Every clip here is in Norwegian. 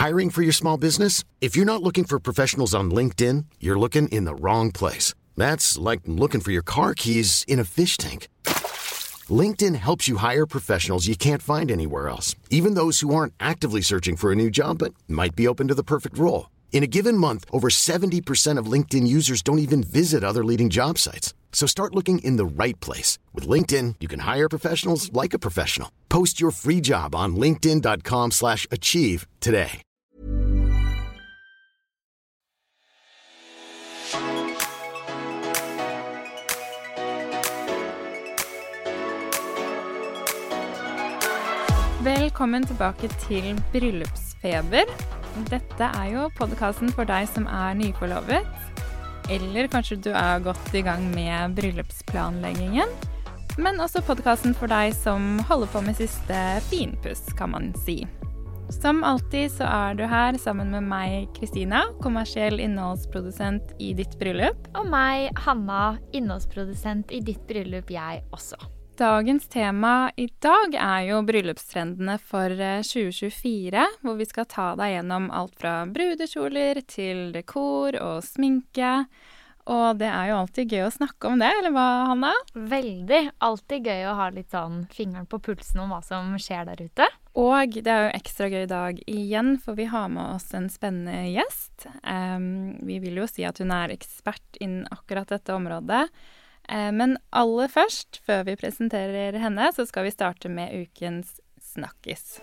Hiring for your small business? If you're not looking for professionals on LinkedIn, you're looking in the wrong place. That's like looking for your car keys in a fish tank. LinkedIn helps you hire professionals you can't find anywhere else, even those who aren't actively searching for a new job but might be open to the perfect role. In a given month, over 70% of LinkedIn users don't even visit other leading job sites. So start looking in the right place. With LinkedIn, you can hire professionals like a professional. Post your free job on linkedin.com/achieve today. Velkommen tilbake til Bryllupsfeber. Dette jo podcasten for deg som nyforlovet, eller kanskje du godt I gang med bryllupsplanleggingen, men også podcasten for deg som holder på med siste finpuss, kan man si. Som alltid så du her sammen med meg, Kristina, kommersiell innholdsprodusent I ditt bryllup. Og meg, Hanna, innholdsprodusent I ditt bryllup, jeg også. Dagens tema I dag jo bryllupstrendene for 2024, hvor vi skal ta deg gjennom alt fra brudekjoler til dekor og sminke. Og det jo alltid gøy å snakke om det, eller hva, Hanna? Veldig. Alltid gøy å ha litt sånn fingeren på pulsen om hva som skjer der ute. Og det jo ekstra gøy dag igjen, for vi har med oss en spennende gjest. Vi vil jo si at hun ekspert innen akkurat dette området. Men aller først, før vi presenterer henne, så skal vi starte med ukens snakkis.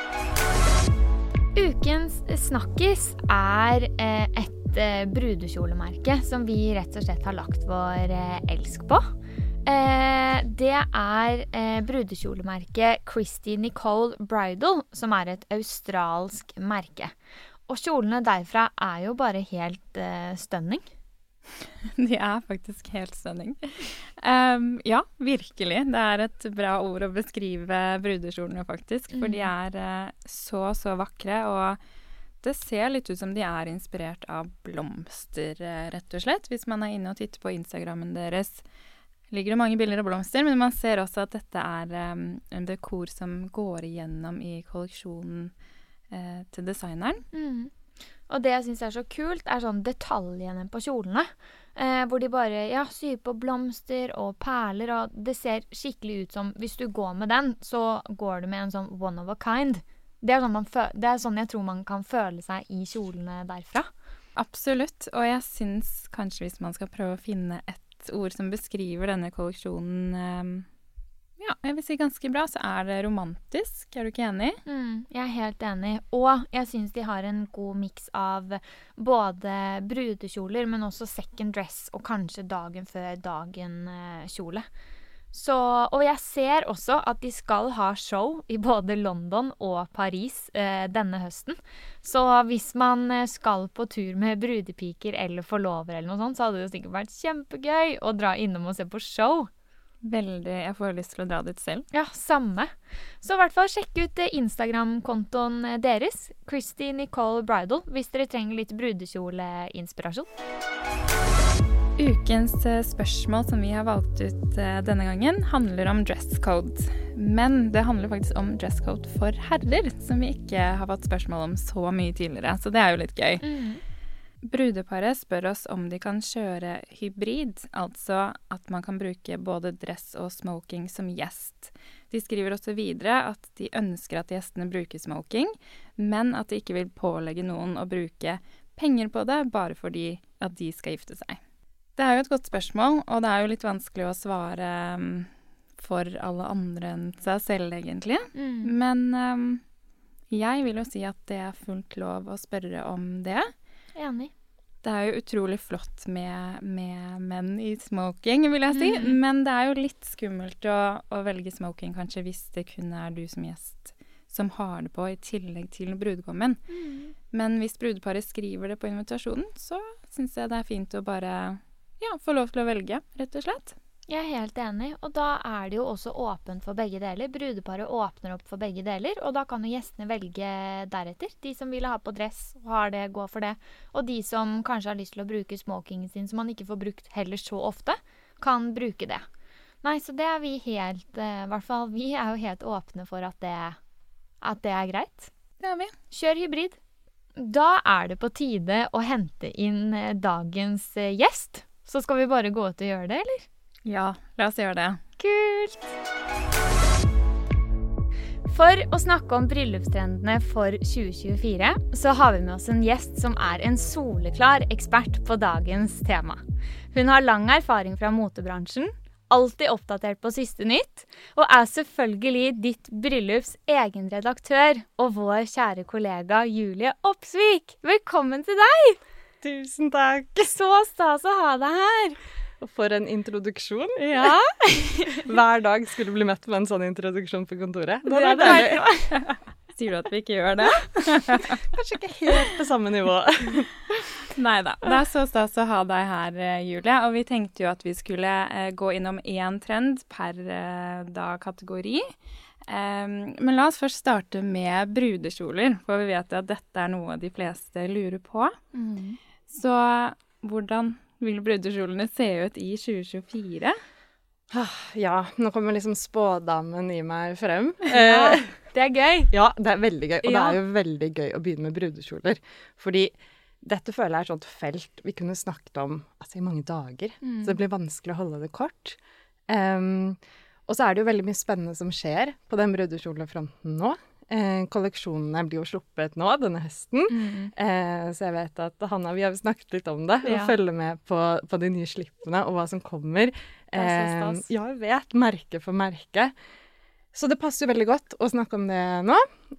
Ukens snakkis et brudekjolemerke som vi rett og slett har lagt vår elsk på. Det brudekjolemerket Christy Nicole Bridal, som et australsk merke. Og kjolene derfra jo bare helt stunning. De faktisk helt stunning. Ja, virkelig. Det et bra ord å beskrive brudekjolene faktisk, for de så vakre, og det ser litt ut som de inspirert av blomster, rett og slett. Hvis man inne og titter på Instagrammen deres, ligger det mange bilder av blomster, men man ser også at dette en dekor som går igjennom I kolleksjonen til designeren. Og det jeg synes så kult sånn detaljene på kjolene, hvor de bare syr på blomster og perler, og det ser skikkelig ut som, hvis du går med den, så går du med en sånn one of a kind. Det sånn jeg tror man kan føle seg I kjolene derfra. Absolutt, og jeg synes kanskje hvis man skal prøve å finne et ord som beskriver denne kolleksjonen, jeg vil si ganske bra, så det romantisk. Du ikke enig? Jeg helt enig. Og jeg synes de har en god mix av både brudekjoler, men også second dress, og kanskje dagen før dagen kjole. Og jeg ser også at de skal ha show I både London og Paris denne høsten. Så hvis man skal på tur med brudepiker eller forlover eller noe sånt, så hadde det jo sikkert vært kjempegøy å dra innom og se på show. Veldig, jeg får lyst til å dra dit selv. Ja, samme. Så I hvert fall sjekk ut Instagram-kontoen deres, Christy Nicole Bridal, hvis dere trenger litt brudekjoleinspirasjon. Ukens spørsmål som vi har valgt ut denne gangen handler om dresscode. Men det handler faktisk om dresscode for herrer, som vi ikke har fått spørsmål om så mye tidligere. Så det jo litt gøy. Brudeparet spør oss om de kan kjøre hybrid, altså at man kan bruke både dress og smoking som gjest. De skriver også videre at de ønsker at gjestene bruker smoking, men at de ikke vil pålegge noen å bruke penger på det, bare fordi at de skal gifte seg. Det jo et godt spørsmål, og det jo litt vanskelig å svare for alle andre enn seg selv, egentlig. Men jeg vil jo si at det fullt lov å spørre om det. Enig. Det jo utrolig flott med menn I smoking, vil jeg si. Men det jo litt skummelt å velge smoking, kanskje, hvis det kun du som gjest som har det på I tillegg til brudgommen. Men hvis brudeparet skriver det på invitasjonen, så synes jeg det fint å bare få lov til å velge, rett og slett. Jeg helt enig, og da det jo også åpent for begge deler. Brudeparet åpner opp for begge deler, og da kan jo gjestene velge deretter. De som vil ha på dress, har det, gå for det. Og de som kanskje har lyst til å bruke smokingen sin, som man ikke får brukt heller så ofte, kan bruke det. Nei, så det vi helt, I hvert fall vi jo helt åpne for at det greit. Det vi. Kjør hybrid. Da det på tide å hente inn dagens gjest. Så skal vi bare gå ut og gjøre det, eller? Ja, la oss gjøre det. Kult! For å snakke om bryllupstrendene for 2024, så har vi med oss en gjest som en soleklar ekspert på dagens tema. Hun har lang erfaring fra motebransjen, alltid oppdatert på siste nytt, og selvfølgelig ditt bryllups egen redaktør og vår kjære kollega Julie Opsvik. Velkommen til deg! Tusen takk! Så stas å ha deg her! Og for en introduksjon. Ja. Hver dag skulle bli møtt med en sånn introduksjon på kontoret. Det deilig. Sier du at vi ikke gjør det? Kanskje ikke helt på samme nivå. Neida, det så stas å ha deg her, Julie. Og vi tenkte jo at vi skulle gå innom en trend per kategori. Men la oss først starte med brudekjoler, for vi vet at dette noe de fleste lurer på. Så hvordan vil brudekjolene se ut i 2024? Ja, nå kommer liksom spådamen i meg frem. Ja, det gøy. Ja, det veldig gøy. Og Ja. det jo veldig gøy å begynne med brudekjoler. Fordi dette føler jeg sånt felt vi kunne snakket om i mange dager. Så det blir vanskelig å holde det kort. Og så det jo veldig mye spennende som skjer på den brudekjolefronten nå. Kolleksjonene blir jo sluppet nå denne høsten. Så jeg vet at Hanna, vi har snakket litt om det. Og følger med på de nye slippene og hva som kommer. Det så stas. Ja, jeg vet. Merke for merke. Så det passer jo veldig godt å snakke om det nå.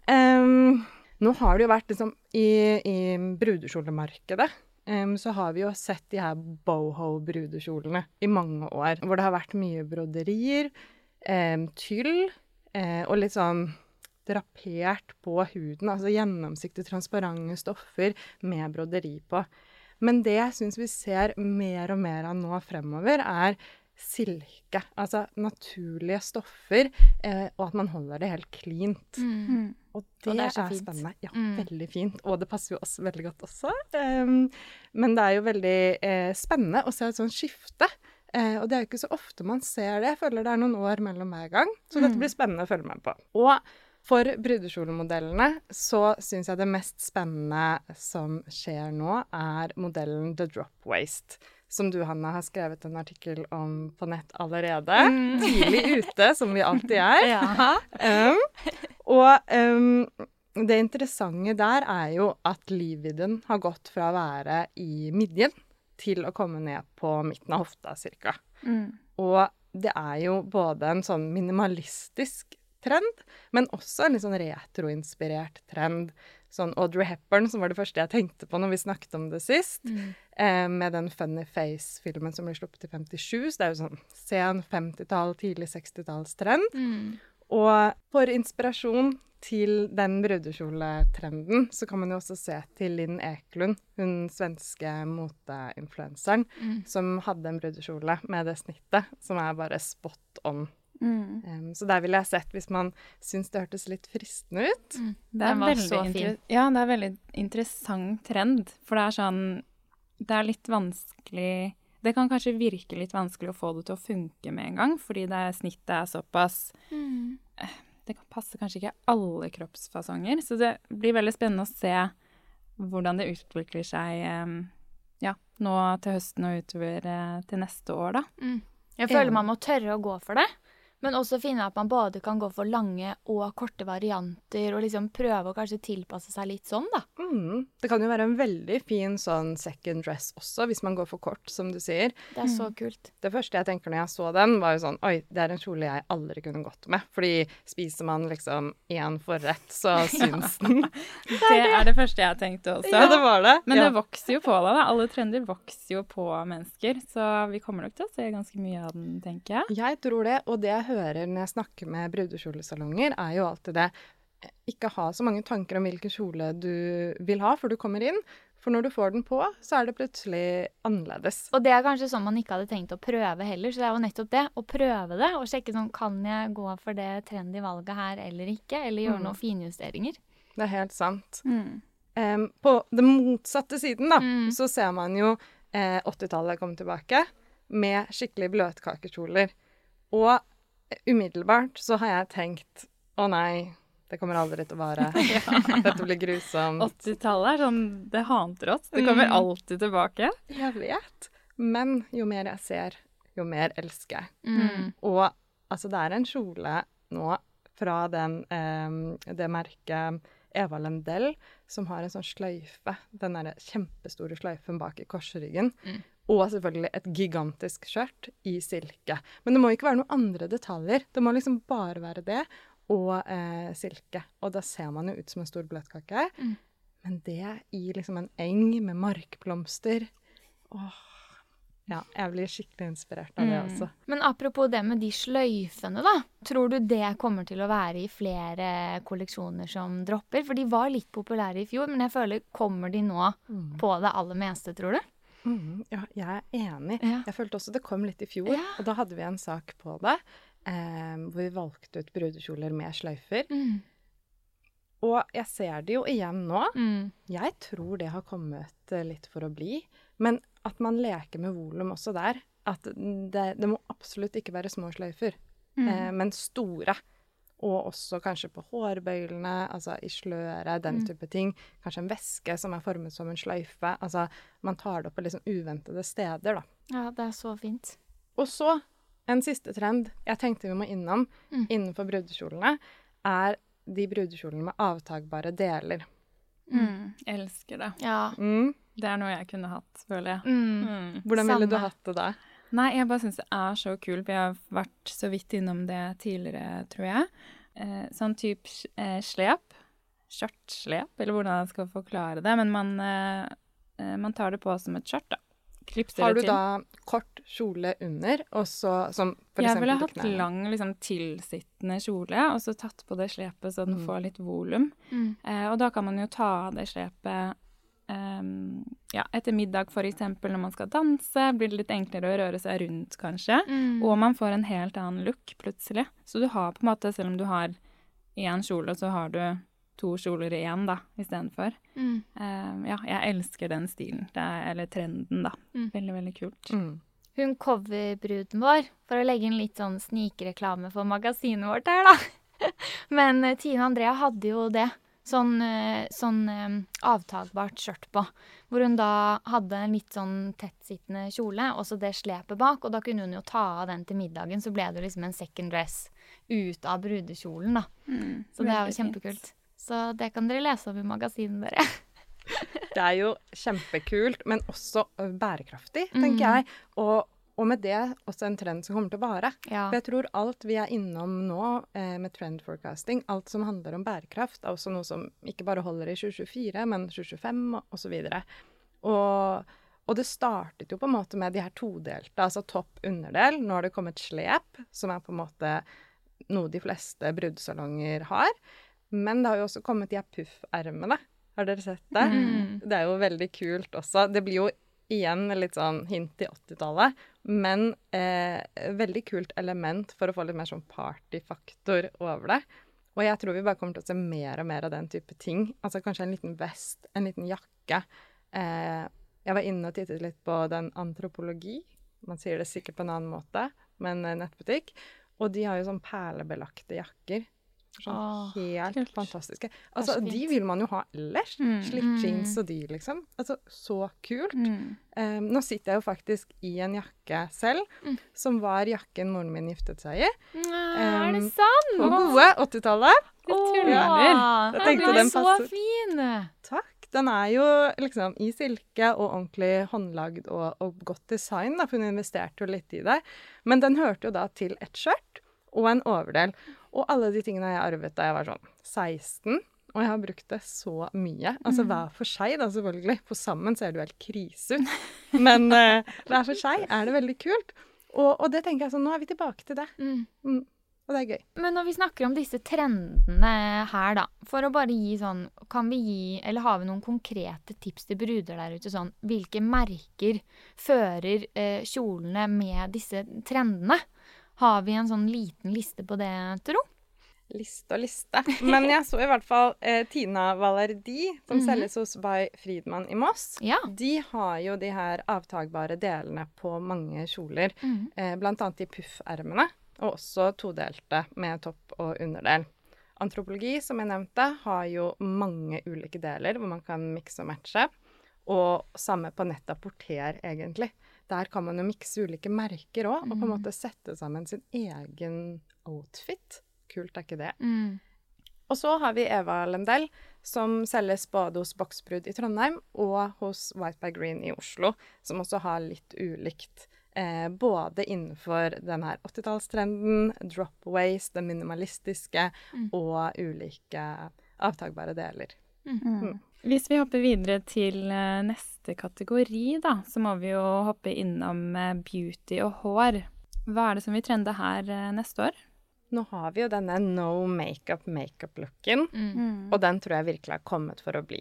Nå har det jo vært liksom i brudekjolemarkedet. Så har vi jo sett de her boho-brudekjolene i mange år. Hvor det har vært mye broderier, tyll og litt sånn drapert på huden. Altså gjennomsiktige, transparente stoffer med broderi på. Men det jeg synes vi ser mer og mer av nå fremover silke, altså naturlige stoffer, og at man holder det helt cleant. Og det så fint. Spennende. Ja, veldig fint. Og det passer jo oss veldig godt også. Men det jo veldig spennende å se et sånt skifte. Og det jo ikke så ofte man ser det. Jeg føler det noen år mellom hver gang. Så dette blir spennende å følge med på. Og for brudekjolemodellene så synes jeg det mest spennende som skjer nå modellen The Drop Waist, som du, Hanna, har skrevet en artikkel om på nett allerede. Tidlig ute, som vi alltid Ja. Og det interessante der jo at livvidden har gått fra å være i midjen til å komme ned på midten av hofta, cirka. Og det jo både en sånn minimalistisk trend, men også en litt sånn retroinspirert trend. Sånn Audrey Hepburn, som var det første jeg tenkte på når vi snakket om det sist, med den Funny Face-filmen som ble sluppet i 57, så det jo sånn sen 50-tall, tidlig 60-tallstrend. Og for inspirasjon til den brudekjoletrenden, så kan man jo også se til Linn Eklund, hun svenske moteinfluenseren, som hadde en brudekjole med det snittet, som bare spot on. Så der ville jeg sett hvis man synes det hørtes litt fristende ut. Det var så fin. Ja, det veldig interessant trend, for det sånn, det litt vanskelig, det kan kanskje virke litt vanskelig å få det til å funke med en gang, fordi snittet såpass, det passer kanskje ikke alle kroppsfasonger, så det blir veldig spennende å se hvordan det utvikler seg, nå til høsten og utover til neste år da. Jeg føler man må tørre å gå for det. Men også finne at man både kan gå for lange og korte varianter, og liksom prøve å kanskje tilpasse seg litt sånn, da. Det kan jo være en veldig fin sånn second dress også, hvis man går for kort, som du sier. Det så kult. Det første jeg tenker når jeg så den, var jo sånn, oi, det en kjole jeg aldri kunne gått med. Fordi spiser man liksom en forrett, så syns den. Det det første jeg tenkte også. Ja, det var det. Men det vokser jo på deg da. Alle trender vokser jo på mennesker, så vi kommer nok til å se ganske mye av den, tenker jeg. Jeg tror det, og det jeg hører når jeg snakker med brudekjolesalonger, jo alltid det, ikke ha så mange tanker om hvilken kjole du vil ha før du kommer inn, for når du får den på, så det plutselig annerledes. Og det kanskje sånn man ikke hadde tenkt å prøve heller, så det jo nettopp det, å prøve det, og sjekke sånn, kan jeg gå for det trendy valget her eller ikke, eller gjøre noen finjusteringer. Det helt sant. På den motsatte siden da, så ser man jo 80-tallet komme tilbake med skikkelig bløtkakekjoler. Og umiddelbart så har jeg tenkt, å nei, det kommer aldri til å vare. Dette blir grusomt. 80-tallet sånn, det hater oss. Det kommer alltid tilbake. Jeg vet. Men jo mer jeg ser, jo mer elsker jeg. Og altså, det en kjole nå fra det merket Eva Lendell, som har en sånn sløyfe, den der kjempestore sløyfen bak i korsryggen. Og selvfølgelig et gigantisk skjørt i silke. Men det må ikke være noen andre detaljer. Det må liksom bare være det og silke. Og da ser man jo ut som en stor bløtkake. Men det i liksom en eng med markblomster. Åh. Ja, jeg blir skikkelig inspirert av det også. Men apropos det med de sløyfene da, tror du det kommer til å være i flere kolleksjoner som dropper? For de var litt populære i fjor, men jeg føler, kommer de nå på det aller meste, tror du? Ja, jeg enig. Ja. Jeg følte også det kom litt i fjor, og da hadde vi en sak på det, hvor vi valgte ut brudekjoler med sløyfer. Og jeg ser det jo igjen nå. Jeg tror det har kommet litt for å bli, men at man leker med volum også der, at det må absolutt ikke være små sløyfer, men store. Og også kanskje på hårbøylene, altså i sløret, den type ting. Kanskje en veske som formet som en sløyfe. Altså, man tar det opp på liksom uventede steder, da. Ja, det så fint. Og så, en siste trend jeg tenkte vi må innom innenfor brudekjolene, de brudekjolene med avtagbare deler. Jeg elsker det. Ja. Det noe jeg kunne hatt, føler jeg. Hvordan ville du hatt det da? Nei, jeg bare synes det så kult. Vi har vært så vidt innom det tidligere, tror jeg. Sånn type slep, skjørtslep, eller hvordan jeg skal forklare det. Men man tar det på som et skjørt, da. Klipser har du det til. Da kort kjole under, og så som for jeg eksempel ville til hatt lang, liksom, tilsittende kjole, og så tatt på det slepet så den får litt volum. Og da kan man jo ta av det slepet etter middag for eksempel når man skal danse, blir det litt enklere å røre seg rundt kanskje, og man får en helt annen look plutselig. Så du har på en måte, selv om du har en kjole, så har du 2 kjoler igjen da, i stedet for. Jeg elsker den stilen, eller trenden da. Veldig, veldig kult. Hun coverbruden vår, for å legge en litt sånn snikreklame for magasinet vårt her da. Men Tina Andrea hadde jo det. Sånn avtagbart skjørt på, hvor hun da hadde en litt sånn tettsittende kjole, og så det slepet bak, og da kunne hun jo ta av den til middagen, så ble det liksom en second dress ut av brudekjolen da. Så det jo kjempekult. Så det kan dere lese om i magasinet dere. Det jo kjempekult, men også bærekraftig, tenker jeg. Og med det også en trend som kommer til å vare. Ja. For jeg tror alt vi innom nå med trend forecasting, alt som handler om bærekraft, også noe som ikke bare holder i 2024, men 2025 og så videre. Og det startet jo på en måte med de her todelte, altså topp-underdel. Nå har det kommet slep, som på en måte noe de fleste brudesalonger har. Men det har jo også kommet de her puff-ermene. Har dere sett det? Det jo veldig kult også. Det blir jo igjen litt sånn hint i 80-tallet, men veldig kult element for å få litt mer sånn partyfaktor over det. Og jeg tror vi bare kommer til å se mer og mer av den type ting. Altså kanskje en liten vest, en liten jakke. Jeg var inne og tittet litt på den antropologi. Man sier det sikkert på en annen måte, men nettbutikk. Og de har jo sånn perlebelagte jakker. Sånn helt kult. Fantastiske. Altså, de vil man jo ha ellers. Slitt jeans og de, liksom. Altså, så kult. Nå sitter jeg jo faktisk i en jakke selv, som var jakken moren min giftet seg i. Det sant? Og gode 80-tallet. Jeg tenkte den så fin. Takk. Den jo liksom i silke og ordentlig håndlagd og godt design, da, for hun investerte jo litt i det. Men den hørte jo da til et skjørt og en overdel. Og alle de tingene jeg arvet da jeg var sånn 16, og jeg har brukt det så mye. Altså hver for seg da, selvfølgelig. For sammen ser det jo helt krise ut. Men hver for seg det veldig kult. Og det tenker jeg sånn, nå vi tilbake til det. Og det gøy. Men når vi snakker om disse trendene her da, for å bare gi sånn, kan vi gi, eller har vi noen konkrete tips til bruder der ute, sånn, hvilke merker fører kjolene med disse trendene? Har vi en sånn liten liste på det, tro? Liste og liste. Men jeg så i hvert fall Tina Valerdi, som selges hos By Friedman i Moss. Ja. De har jo de her avtagbare delene på mange kjoler, blant annet i puffermene, og også todelte med topp og underdel. Antropologi, som jeg nevnte, har jo mange ulike deler hvor man kan mikse og matche. Og samme på Net-a-Porter, egentlig. Der kan man jo mikse ulike merker også, og på en måte sette sammen sin egen outfit. Kult, er ikke det? Og så har vi Eva Lendell, som selges både hos Boksbrud i Trondheim og hos White by Green i Oslo, som også har litt ulikt. Både innenfor den her 80-tallstrenden, drop waist, det minimalistiske og ulike avtagbare deler. Hvis vi hopper videre til neste kategori, da, så må vi jo hoppe innom beauty og hår. Hva er det som vil trende her neste år? Nå har vi jo denne no makeup-looken, og den tror jeg virkelig har kommet for å bli.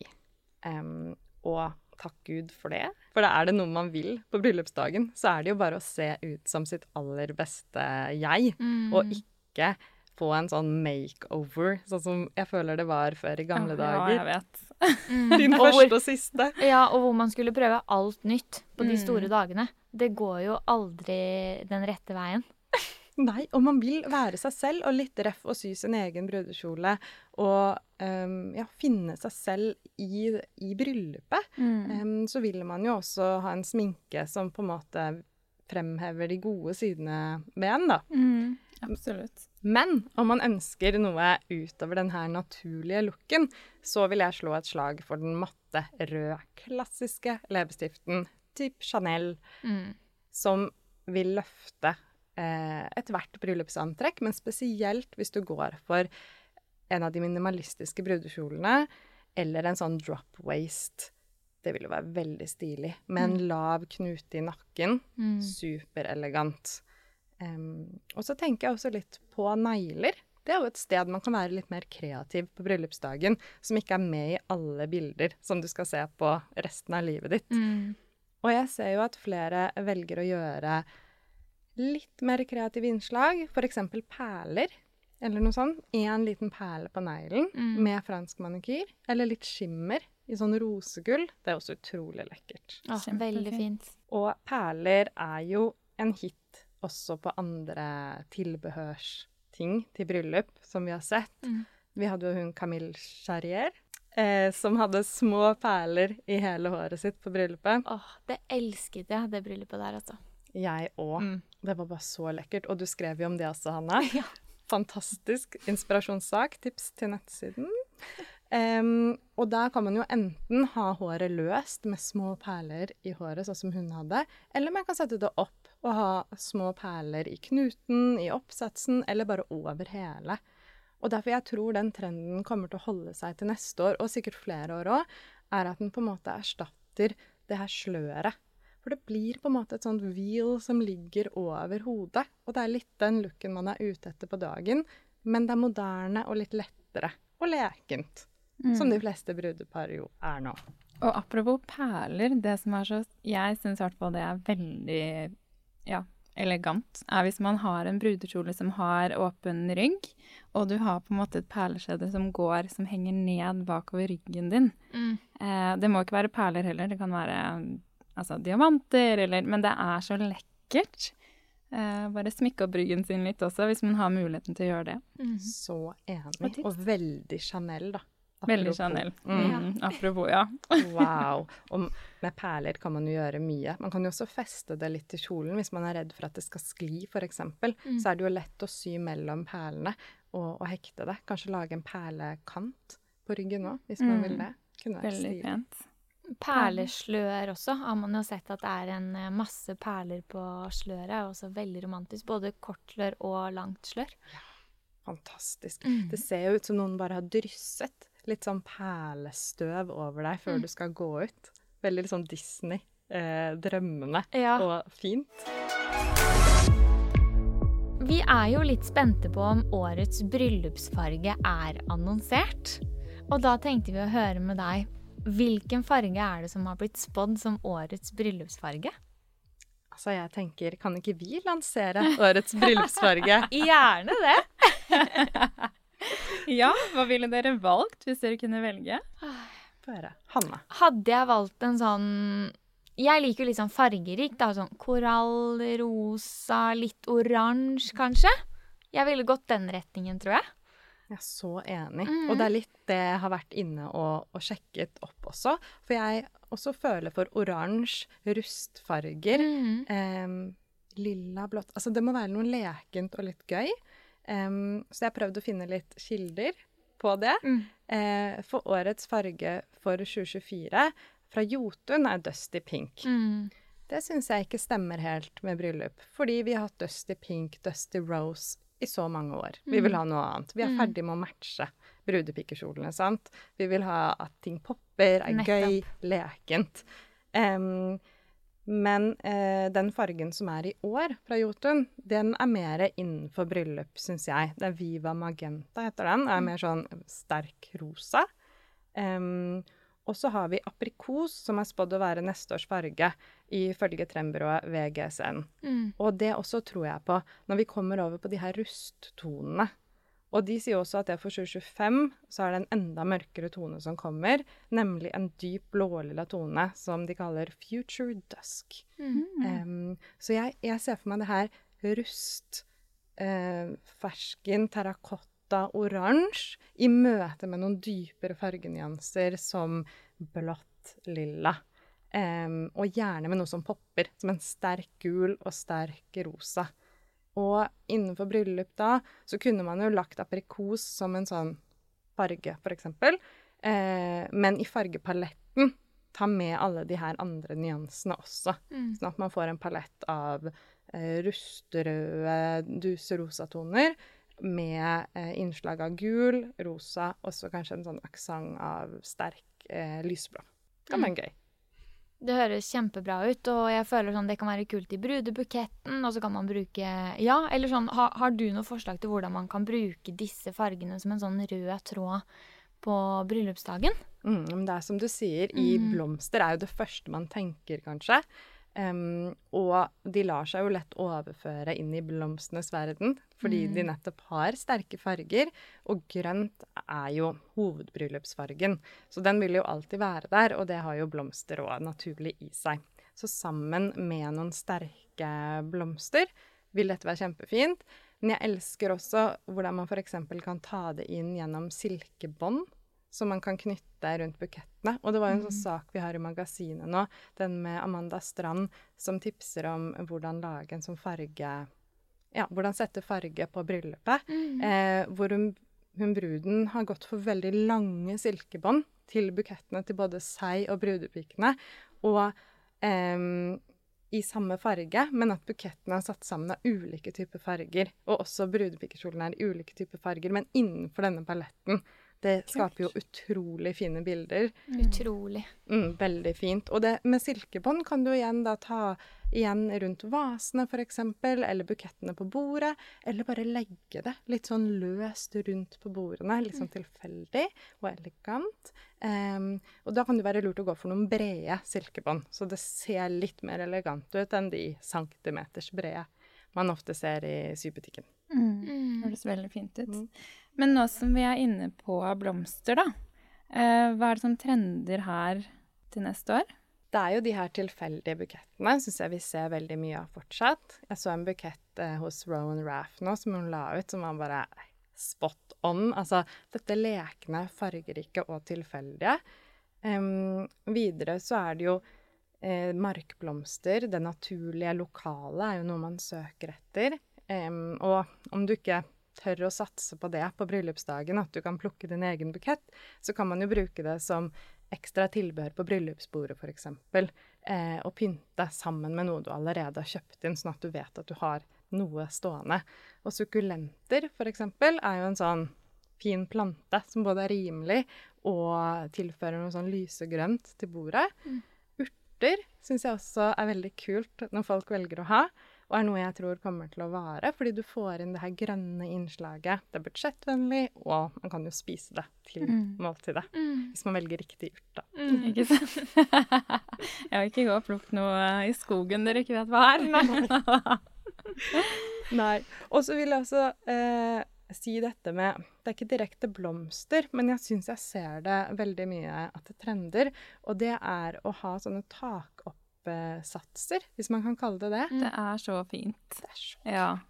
Og takk Gud for det. For da er det noe man vil på bryllupsdagen, så er det jo bare å se ut som sitt aller beste jeg, og ikke få en sånn makeover, sånn som jeg føler det var før i gamle dager. Ja, jeg vet. Din første og siste. Ja, og hvor man skulle prøve alt nytt på de store dagene. Det går jo aldri den rette veien. Nei, og man vil være seg selv, og litt røff og sy sin egen brudekjole, og finne seg selv i bryllupet. Så vil man jo også ha en sminke som på en måte fremhever de gode sidene ved en, da. Absolutt. Men om man ønsker noe utover den her naturlige looken, så vil jeg slå et slag for den matte, røde, klassiske leppestiften, typ Chanel, som vil løfte et hvert bryllupsantrekk, men spesielt hvis du går for en av de minimalistiske brudekjolene, eller en sånn drop waist. Det vil jo være veldig stilig. Med en lav knute i nakken. Superelegant. Og så tenker jeg også litt på negler. Det er jo et sted man kan være litt mer kreativ på bryllupsdagen, som ikke er med i alle bilder som du skal se på resten av livet ditt. Og jeg ser jo at flere velger å gjøre litt mer kreative innslag, for eksempel perler, eller noe sånt. En liten perle på neglen med fransk manikyr, eller litt skimmer i sånn rosegull. Det er også utrolig lekkert. Veldig fint. Og perler er jo en hit også på andre tilbehørsting til bryllup, som vi har sett. Vi hadde jo hun Camille Charrier, som hadde små perler i hele håret sitt på bryllupet. Det elsket jeg, det bryllupet der, altså. Jeg også. Det var bare så lekkert. Og du skrev jo om det også, Hanna. Ja. Fantastisk inspirasjonssak. Tips til nettsiden. Og da kan man jo enten ha håret løst med små perler i håret, sånn som hun hadde, eller man kan sette det opp og ha små perler i knuten, i oppsatsen, eller bare over hele. Og derfor jeg tror den trenden kommer til å holde seg til neste år, og sikkert flere år også, er at den på en måte erstatter det her sløret. For det blir på en måte et sånt wheel som ligger over hodet. Og det er litt den looken man er ute etter på dagen, men det er moderne og litt lettere og lekent. Som de fleste brudepar jo er nå. Og apropos perler, det som er så, jeg synes i hvert fall det er veldig, elegant, er hvis man har en brudekjole som har åpen rygg, og du har på en måte et perleskjede som henger ned bakover ryggen din. Det må ikke være perler heller, det kan være diamanter, men det er så lekkert. Bare smykke opp ryggen sin litt også, hvis man har muligheten til å gjøre det. Så enig. Og veldig Chanel, da. Apropos. Veldig Chanel. Apropos, ja. Wow. Og med perler kan man jo gjøre mye. Man kan jo også feste det litt til kjolen, hvis man er redd for at det skal skli, for eksempel. Så er det jo lett å sy mellom perlene og hekte det. Kanskje lage en perlekant på ryggen også, hvis man vil det. Kunne være veldig stilig. pent. Perleslør også, har man jo sett at det er en masse perler på sløret, er også veldig romantisk, både kortslør og langt slør. Ja, fantastisk. Det ser jo ut som noen bare har drysset litt sånn perlestøv over deg før du skal gå ut. Veldig sånn Disney, drømmende og fint. Vi er jo litt spente på om årets bryllupsfarge er annonsert, og da tenkte vi å høre med deg. Hvilken farge er det som har blitt spådd som årets bryllupsfarge? Altså, jeg tenker, kan ikke vi lansere årets bryllupsfarge? Gjerne det! Ja, hva ville dere valgt hvis dere kunne velge? Bare Hanna. Hadde jeg valgt en sånn... Jeg liker jo litt sånn fargerik, da, sånn korall, rosa, litt oransje, kanskje. Jeg ville gått den retningen, tror jeg. Jeg er så enig. Og det er litt det jeg har vært inne og sjekket opp også. For jeg også føler for oransje, rustfarger, lilla, blått. Altså det må være noe lekent og litt gøy. Så jeg prøvde å finne litt kilder på det. For årets farge for 2024 fra Jotun er Dusty Pink. Det synes jeg ikke stemmer helt med bryllup. Fordi vi har hatt Dusty Pink, Dusty Rose i så mange år. Vi vil ha noe annet. Vi er ferdig med å matche brudepikekjolene, sant? Vi vil ha at ting popper, er gøy, lekent. Men den fargen som er i år fra Jotun, den er mer innenfor bryllup, synes jeg. Det er Viva Magenta, heter den. Det er mer sånn sterk rosa. Og så har vi aprikos, som er spådd å være neste års farge, ifølge trendbyrået VGSN. Og det også tror jeg på, når vi kommer over på de her rusttonene. Og de sier også at det for 2025, så er det en enda mørkere tone som kommer, nemlig en dyp blålilla tone, som de kaller Future Dusk. Så jeg ser for meg det her rust, fersken, terrakotta, oransje, i møte med noen dypere fargenyanser som blått, lilla. Og gjerne med noe som popper, som en sterk gul og sterk rosa. Og innenfor bryllup da, så kunne man jo lagt aprikos som en sånn farge, for eksempel. Men i fargepaletten, ta med alle de her andre nyansene også. Sånn at man får en palett av rusterøde, duserosa toner, med innslag av gul, rosa, og så kanskje en sånn aksent av sterk lysblå. Det kan være gøy. Det høres kjempebra ut, og jeg føler sånn det kan være kult i brudebuketten, og så kan man bruke, ja, eller sånn, har du noe forslag til hvordan man kan bruke disse fargene som en sånn rød tråd på bryllupsdagen? Men det er som du sier, i blomster er jo det første man tenker kanskje, og de lar seg jo lett overføre inn i blomstenes verden, fordi de nettopp har sterke farger, og grønt er jo hovedbryllupsfargen. Så den vil jo alltid være der, og det har jo blomster også naturlig i seg. Så sammen med noen sterke blomster vil dette være kjempefint. Men jeg elsker også hvordan man for eksempel kan ta det inn gjennom silkebånd, som man kan knytte rundt bukettene. Og det var jo en sånn sak vi har i magasinet nå, den med Amanda Strand, som tipser om hvordan lage en sånn farge, ja, hvordan sette farge på bryllupet, hvor hun bruden har gått for veldig lange silkebånd til bukettene til både seg og brudepikene, og i samme farge, men at bukettene er satt sammen av ulike typer farger, og også brudepikekjolen er i ulike typer farger, men innenfor denne paletten. Det skaper jo utrolig fine bilder. Utrolig. Veldig fint. Og det med silkebånd kan du igjen da ta igjen rundt vasene for eksempel, eller bukettene på bordet, eller bare legge det litt sånn løst rundt på bordene, litt sånn tilfeldig og elegant. Og da kan det være lurt å gå for noen brede silkebånd, så det ser litt mer elegant ut enn de centimeters brede man ofte ser i sybutikken. Det høres veldig fint ut. Men nå som vi er inne på blomster da, hva er det som trender her til neste år? Det er jo de her tilfeldige bukettene, synes jeg vi ser veldig mye av fortsatt. Jeg så en bukett hos Rowan Raff nå, som hun la ut, som var bare spot on. Altså, dette lekne, fargerike og tilfeldige. Videre så er det jo markblomster, det naturlige lokale er jo noe man søker etter. Og om du ikke tør å satse på det på bryllupsdagen, at du kan plukke din egen bukett, så kan man jo bruke det som ekstra tilbehør på bryllupsbordet for eksempel, og pynte sammen med noe du allerede har kjøpt inn, sånn at du vet at du har noe stående. Og sukkulenter for eksempel er jo en sånn fin plante som både er rimelig og tilfører noe sånn lysegrønt til bordet. Urter synes jeg også er veldig kult når folk velger å ha, og er noe jeg tror kommer til å vare, fordi du får inn det her grønne innslaget. Det er budsjettvennlig, og man kan jo spise det til måltidet, hvis man velger riktig urt da. Ikke sant? Jeg vil ikke gå og plukke noe i skogen dere ikke vet hva er. Nei. Og så vil jeg også si dette med, det er ikke direkte blomster, men jeg synes jeg ser det veldig mye at det trender, og det er å ha sånne takoppsatser, hvis man kan kalle det det. Det er så fint. Det er så ja.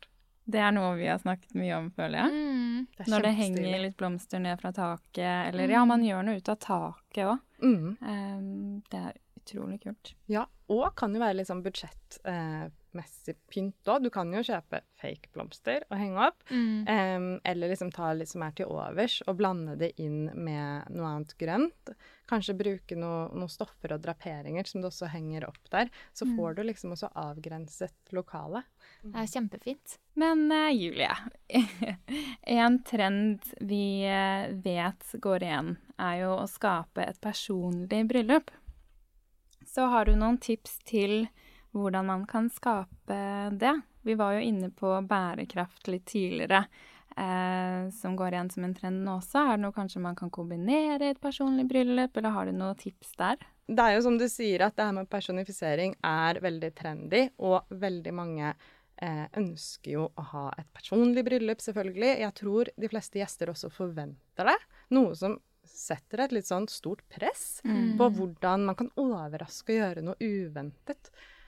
Det noe vi har snakket mye om, føler jeg. Når det henger litt blomster ned fra taket, eller man gjør noe ut av taket også. Det utrolig kult. Ja, og kan jo være litt sånn budsjettmessig pynt også. Du kan jo kjøpe fake blomster og henge opp, eller liksom ta litt som til overs og blande det inn med noe annet grønt. Kanskje bruke noen stoffer og draperinger som du også henger opp der. Så får du liksom også avgrenset lokale. Det kjempefint. Men Julie, en trend vi vet går igjen jo å skape et personlig bryllup. Så har du noen tips til hvordan man kan skape det? Vi var jo inne på bærekraft litt tidligere, som går igjen som en trend nå også. Det noe kanskje man kan kombinere i et personlig bryllup, eller har du noen tips der? Det jo som du sier at det her med personifisering veldig trendy, og veldig mange ønsker jo å ha et personlig bryllup, selvfølgelig. Jeg tror de fleste gjester også forventer det. Noe som setter et litt sånn stort press på hvordan man kan overraske og gjøre noe uventet.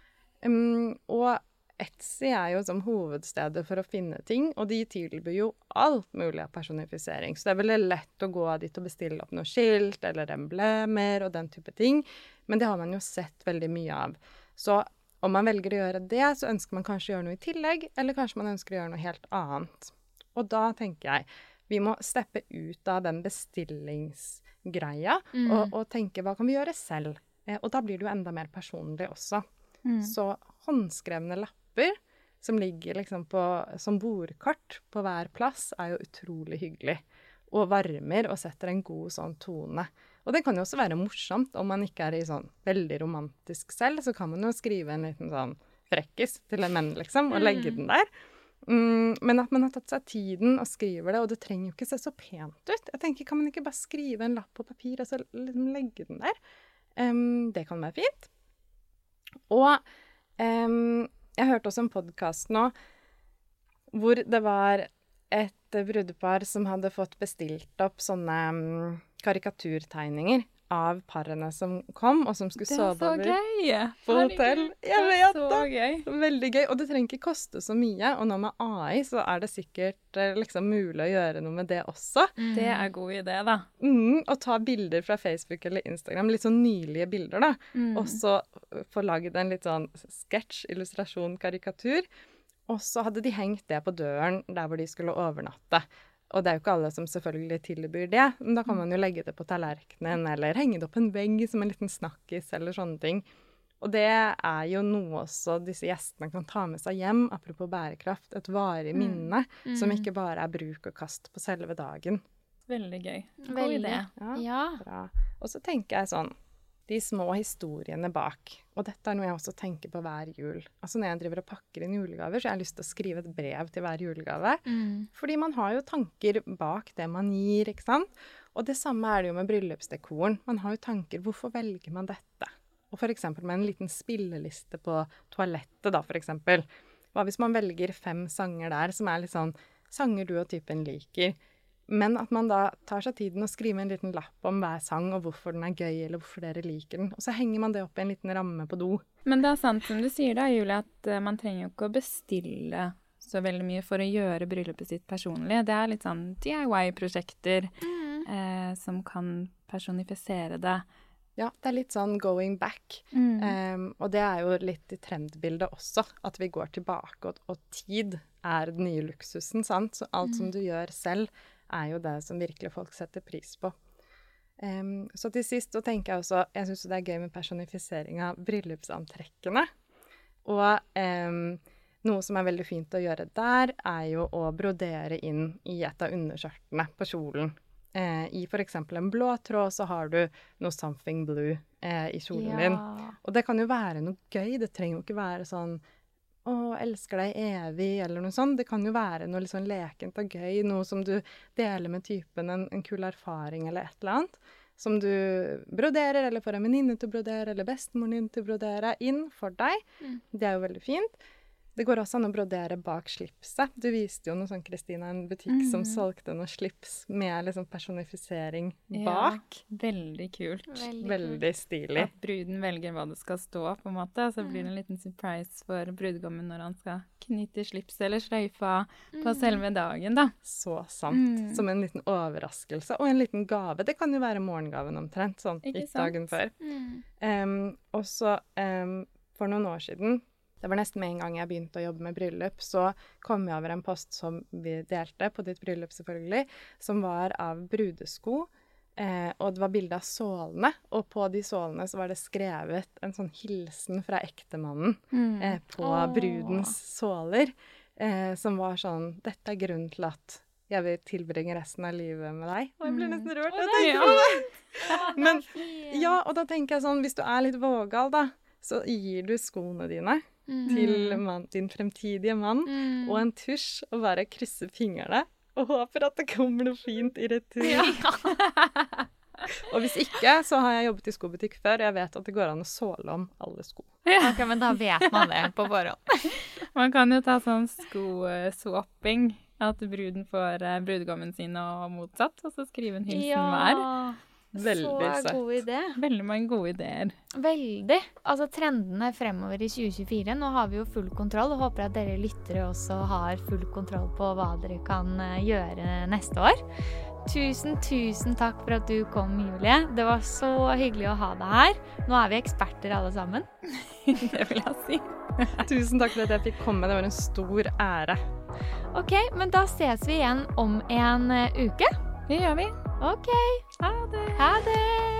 Og Etsy jo som hovedstedet for å finne ting, og de tilbyr jo alt mulig av personifisering. Så det veldig lett å gå dit og bestille opp noe skilt eller emblemer og den type ting. Men det har man jo sett veldig mye av. Så om man velger å gjøre det, så ønsker man kanskje å gjøre noe i tillegg, eller kanskje man ønsker å gjøre noe helt annet. Og da tenker jeg vi må steppe ut av den bestillingsgreia og tenke hva kan vi gjøre selv? Og da blir det jo enda mer personlig også. Så håndskrevne lapper som ligger liksom som bordkart på hver plass jo utrolig hyggelig. Og varmer og setter en god sånn tone. Og det kan jo også være morsomt om man ikke i sånn veldig romantisk selv, så kan man jo skrive en liten sånn frekkis til en menn liksom, og legge den der. Men at man har tatt seg tiden og skriver det, og det trenger jo ikke se så pent ut. Jeg tenker, kan man ikke bare skrive en lapp på papir og så liksom legge den der? Det kan være fint. Og jeg hørte også en podcast nå, hvor det var et brudepar som hadde fått bestilt opp sånne karikaturtegninger av parene som kom, og som skulle sove over på hotell. Jeg vet det! Gøy. Veldig gøy, og det trenger ikke koste så mye, og nå med AI så det sikkert liksom mulig å gjøre noe med det også. Det god idé, da. Og ta bilder fra Facebook eller Instagram, litt sånn nylige bilder da, og så få laget en litt sånn sketsj, illustrasjon, karikatur, og så hadde de hengt det på døren der hvor de skulle overnatte. Og det jo ikke alle som selvfølgelig tilbyr det, men da kan man jo legge det på tallerkenen, eller henge det opp en vegg som en liten snakkis, eller sånne ting. Og det jo noe også disse gjestene kan ta med seg hjem, apropos bærekraft, et varig minne, som ikke bare bruk og kast på selve dagen. Veldig gøy. God idé. Ja. Bra. Og så tenker jeg sånn, de små historiene bak. Og dette noe jeg også tenker på hver jul. Altså når jeg driver og pakker inn julegaver, så jeg lyst til å skrive et brev til hver julegave. Fordi man har jo tanker bak det man gir, ikke sant? Og det samme det jo med bryllupsdekoren. Man har jo tanker, hvorfor velger man dette? Og for eksempel med en liten spilleliste på toalettet da, for eksempel. Hva hvis man velger 5 sanger der, som litt sånn sanger du og typen liker? Men at man da tar seg tiden og skriver en liten lapp om hver sang, og hvorfor den gøy, eller hvorfor dere liker den. Og så henger man det opp i en liten ramme på do. Men det sant som du sier da, Julie, at man trenger jo ikke å bestille så veldig mye for å gjøre bryllupet sitt personlig. Det litt sånn DIY-prosjekter som kan personifisere det. Ja, det litt sånn going back. Og det jo litt i trendbildet også, at vi går tilbake, og tid den nye luksusen, sant? Så alt som du gjør selv, jo det som virkelig folk setter pris på. Så til sist så tenker jeg også, jeg synes det gøy med personifisering av bryllupsantrekkene. Og noe som veldig fint å gjøre der, jo å brodere inn i et av underskjørtene på kjolen. I for eksempel en blå tråd så har du noe something blue i kjolen din. Og det kan jo være noe gøy, det trenger jo ikke være sånn elsker deg evig, eller noe sånt. Det kan jo være noe litt sånn lekent og gøy, noe som du deler med typen, en kul erfaring eller et eller annet, som du broderer, eller får en venninne til å brodere, eller bestemoren din til å brodere inn for deg. Det jo veldig fint. Det går også an å brodere bak slipset. Du viste jo noe sånn, Kristina, en butikk som solgte noe slips med liksom personifisering bak. Ja, veldig kult. Veldig stilig. At bruden velger hva det skal stå, på en måte, og så blir det en liten surprise for brudgommen når han skal knytte slips eller sløyfa på selve dagen, da. Så sant. Som en liten overraskelse, og en liten gave. Det kan jo være morgengaven omtrent, sånn ikke dagen før. Og så for noen år siden, det var nesten med en gang jeg begynte å jobbe med bryllup, så kom jeg over en post som vi delte på ditt bryllup selvfølgelig, som var av brudesko, og det var bilde av sålene, og på de sålene så var det skrevet en sånn hilsen fra ektemannen på brudens såler, som var sånn, dette er grunnen til at jeg vil tilbringe resten av livet med deg. Og jeg blir nesten rørt, jeg tenker på det. Men, ja, og da tenker jeg sånn, hvis du er litt vågal da, så gir du skoene dine til din fremtidige mann, og en tusj, og bare krysser fingrene, og håper at det kommer noe fint i retur. Ja. Og hvis ikke, så har jeg jobbet i skobutikk før, og jeg vet at det går an å såle om alle sko. Ok, men da vet man det på forhånd. Man kan jo ta sånn sko-swapping, at bruden får brudgommen sin og motsatt, og så skrive en hilsen hver. Veldig søtt. Så god idé. Veldig mange gode ideer. Veldig. Altså trendene fremover i 2024, nå har vi jo full kontroll, og håper at dere lyttere også har full kontroll på hva dere kan gjøre neste år. Tusen takk for at du kom, Julie. Det var så hyggelig å ha deg her. Nå er vi eksperter alle sammen. Det vil jeg si. Tusen takk for at jeg fikk komme. Det var en stor ære. Ok, men da ses vi igjen om en uke. Det gjør vi. Ok. Ha det. Ha det.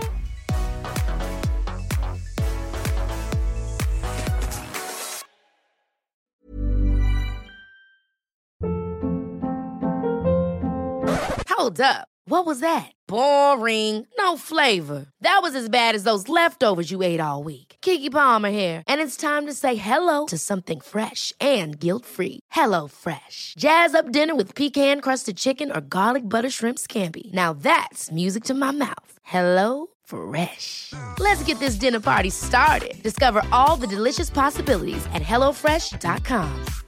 Hold up. What was that? Boring. No flavor. That was as bad as those leftovers you ate all week. Keke Palmer here, and it's time to say hello to something fresh and guilt-free. HelloFresh. Jazz up dinner with pecan-crusted chicken or garlic butter shrimp scampi. Now that's music to my mouth. HelloFresh. Let's get this dinner party started. Discover all the delicious possibilities at HelloFresh.com.